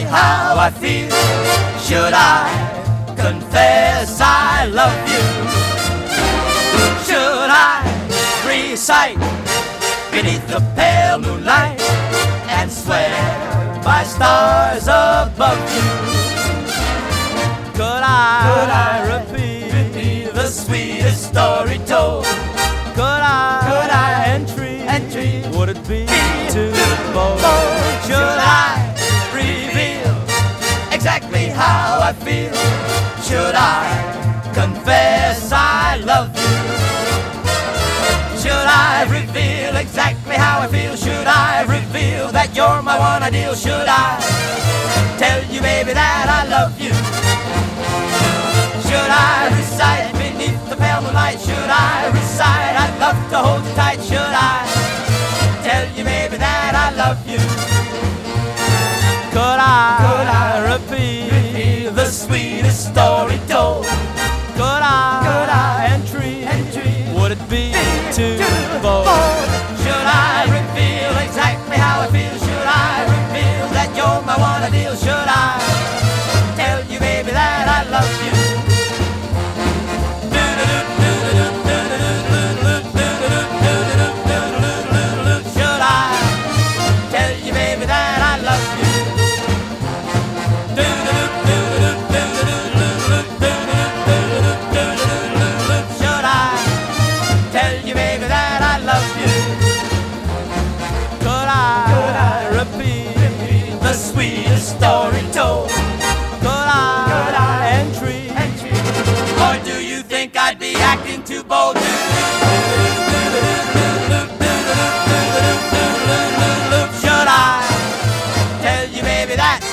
how I feel? Should I confess I love you? Should I recite beneath the pale moonlight and swear by stars above you? Could I repeat the sweetest story told? Could I entreat? Would it be too bold? Should I reveal exactly how I feel? Should I confess I love you? Should I reveal exactly how I feel? Should I reveal that you're my one ideal? Should I tell you, baby, that I love you? Should I recite beneath the pale moonlight? Should I recite I'd love to hold you tight? Should I tell you, baby, that I love you? Could I repeat the sweetest story told? Could I entreat? Would it be too bold? Should I reveal exactly how I feel? Should I reveal that you're my one ideal? Should I tell you, baby, that I love you? Should I tell you, baby, that I love you? Should I tell you, baby, that I love you? Could I repeat the sweetest story told? Could I entreat? Or do you think I'd be acting too bold? Should I tell you, baby, that